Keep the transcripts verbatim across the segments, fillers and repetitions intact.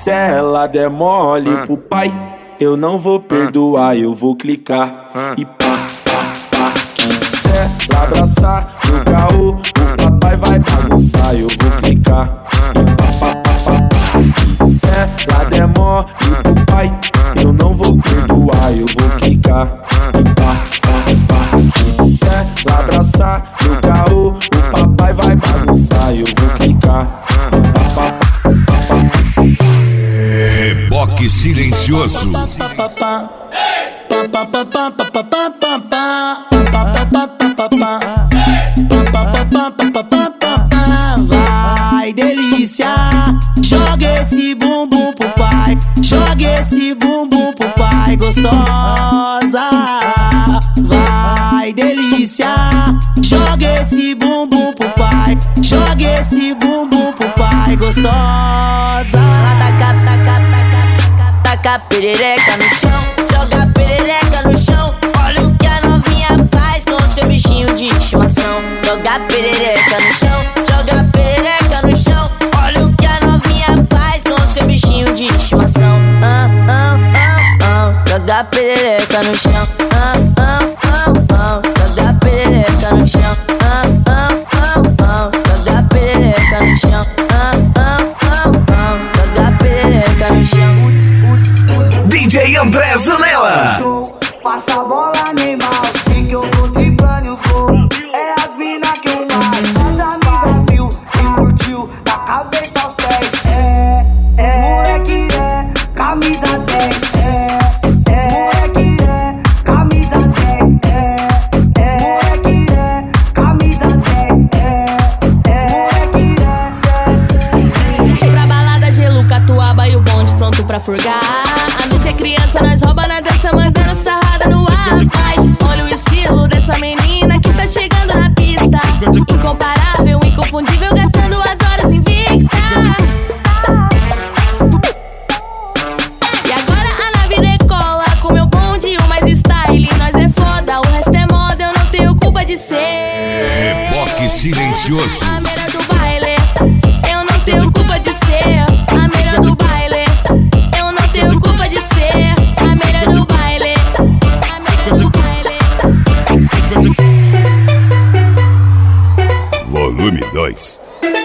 Se ela der mole pro pai, eu não vou perdoar, eu vou clicar e pá, pá, pá. Se ela abraçar no caô, o papai vai bagunçar, eu vou clicar e pá, pá, pá, pá, pá. Se ela der mole pro pai, eu não vou perdoar, eu vou clicar e pá, pá, pá. Se ela abraçar no caô, o papai vai bagunçar, eu vou clicar e pá, pá, pá. Reboque silencioso. Vai, delícia. Joga esse bumbum pro pai. Joga esse bumbum pro pai, gostosa. Vai, delícia. Joga esse bumbum pro pai. Joga esse bumbum pro pai, gostosa. Taca, taca, taca, taca perereca no chão. Joga perereca no chão. Olha o que a novinha faz com seu bichinho de estimação. Joga perereca no chão. Joga perereca no chão. Olha o que a novinha faz com seu bichinho de estimação. Ah, ah, ah, ah. Joga perereca no chão. Ah, ah, ah, ah. Joga perereca no chão. Ah, ah, ah, ah. Joga perereca no chão. Ah, ah, ah, ah. Joga perereca no chão. D J André Zanella. Passa a bola, animal. E que eu tô triplando os gols. É as mina que eu mais. As amigas viu e curtiu. Da cabeça aos pés. É, é, moleque é camisa dez. É, é, moleque é camisa dez. É, é, moleque é camisa dez. É, é, moleque é. Pra balada, gelo, catuaba e o bonde pronto pra furgar. A noite é criança, nós rouba na dança, mandando sarrada no ar. Ai, olha o estilo dessa menina que tá chegando na pista. Incomparável, inconfundível, gastando as horas invicta. E agora a nave decola com meu bonde e o mais style. Nós é foda, o resto é moda, eu não tenho culpa de ser Reboque silencioso. a melhor do baile. Eu não tenho culpa de ser a melhor do baile. Eu não tenho culpa de ser a melhor do baile. A melhor do baile. Volume dois.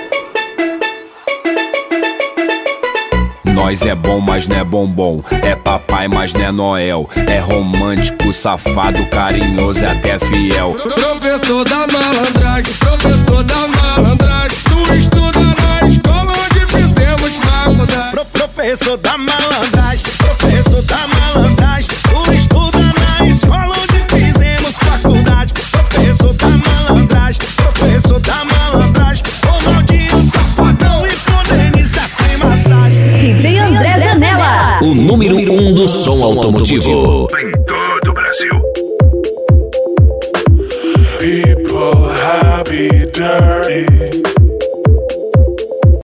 Nós é bom, mas não é bombom. É papai, mas não é Noel. É romântico, safado, carinhoso e até fiel. Professor da malandragem, professor da malandragem. Tu estuda na escola onde fizemos faculdade. Pro professor da malandragem, professor da malandragem. Tu estuda na escola onde fizemos faculdade. Professor da malandragem, professor da malandragem. Ronaldinho, safadão e com Denise sem massagem. D J André Zanella, O número um do som automotivo em todo o Brasil. People happy dirty.